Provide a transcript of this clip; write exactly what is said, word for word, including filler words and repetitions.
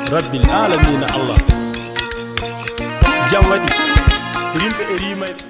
rabbil alamina Allah jam waɗi rimɓe e rimay